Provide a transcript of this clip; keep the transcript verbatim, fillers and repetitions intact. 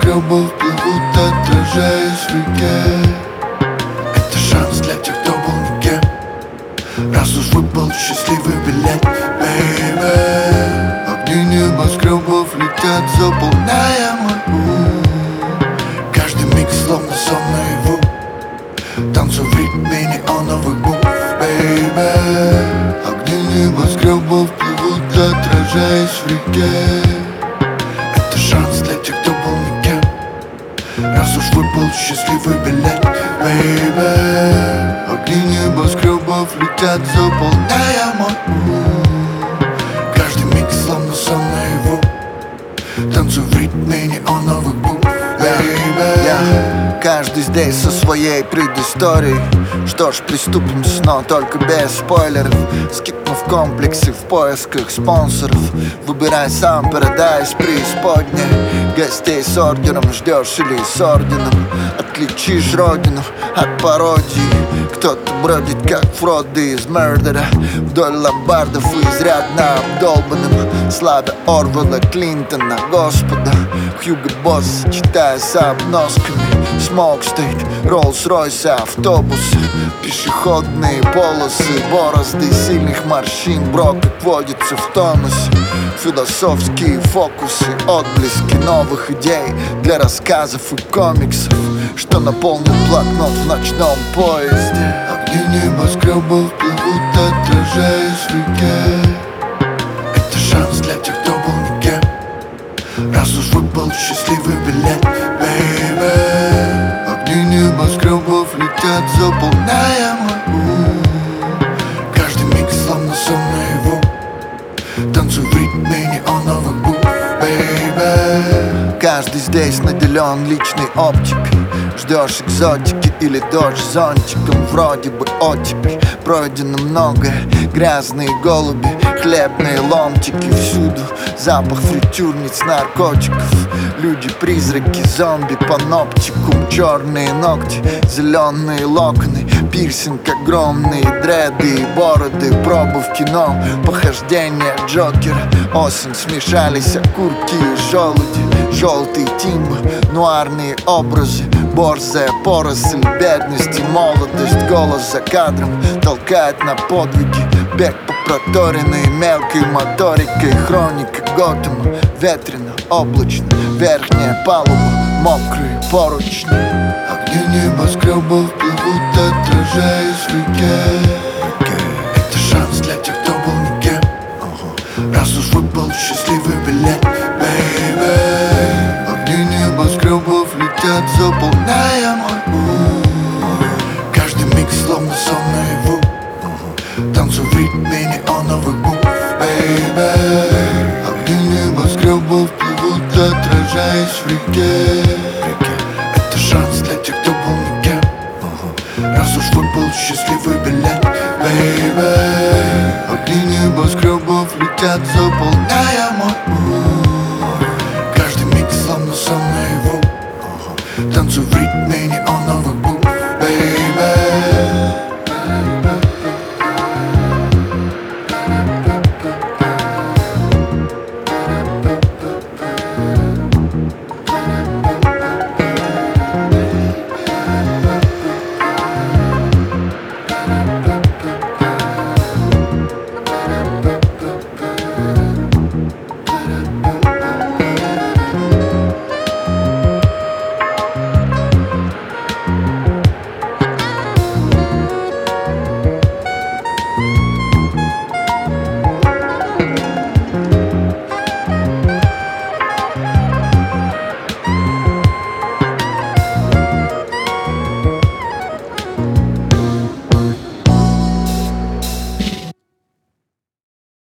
небоскребов плывут, отражаясь в реке. Это шанс для тех, кто был никем, раз уж выпал счастливый билет, baby. Огни небоскребов летят, заполняя мой ум. Каждый миг словно сон наяву, танцую в ритме неоновых букв, baby. Огни небоскребов плывут, отражаясь в реке. Это шанс для тех, кто был никем, раз уж выпал счастливый билет, baby. Огни небоскребов летят, заполняя мой ум. Каждый миг словно сон наяву, танцую в ритме неоновых букв, baby. Yeah. Каждый здесь со своей предысторией. Что ж, приступим снова, только без спойлеров. Скипнув комплексы в поисках спонсоров. Выбирай сам, Paradise преисподня. Гостей с ордером ждешь или с орденом. Отличишь родину от пародии. Кто-то бродит, как Фродо из Мердера, вдоль ломбардов и изрядно обдолбанным, славя Орвелла, Клинтона, Господа, Хьюго Босса, читая с обносками. Смог стоит, Роллс-Ройсы, автобусы, пешеходные полосы, борозды сильных морщин. Бро, как водится в тонусе, философские фокусы, отблески новых идей для рассказов и комиксов, что наполнит блокнот в ночном поезде. Огни небоскребов плывут, отражаясь в реке. Это шанс для тех, кто был никем, раз уж выпал счастливый билет, baby. Огни небоскребов летят, заполняя мой ум. Каждый миг словно сон наяву, танцую в ритме неоновых букв, baby. Каждый здесь наделен личной оптикой. Ждешь экзотики или дождь зонтиком, вроде бы оттепель. Пройдено многое, грязные голуби, хлебные ломтики. Всюду запах фритюрниц, наркотиков. Люди-призраки, зомби, паноптикум. Черные ногти, зеленые локоны, пирсинг, огромные дреды и бороды. Пробы в кино, похождения Джокера. Осень, смешались окурки и желуди. Желтые тимбы, нуарные образы, борзая поросль, бедность и молодость. Голос за кадром толкает на подвиги, бег по проторенной мелкой моторикой. Хроника Готэма, ветрено, облачно, верхняя палуба, мокрые поручни. Огни небоскребов плывут, отражаясь в реке. Это шанс для тех, кто был никем, раз уж выпал счастливый билет, baby. Огни небоскребов летят, заполняя мой ум. Каждый миг словно сон наяву, танцую в ритме неоновых букв, baby. Огни небоскребов плывут, отражаясь в реке. Это шанс для тех, кто был никем, раз уж выпал счастливый билет, baby. Огни небоскребов летят, заполняя мой ум. Каждый миг словно сон наяву, танцую в ритме неоновых.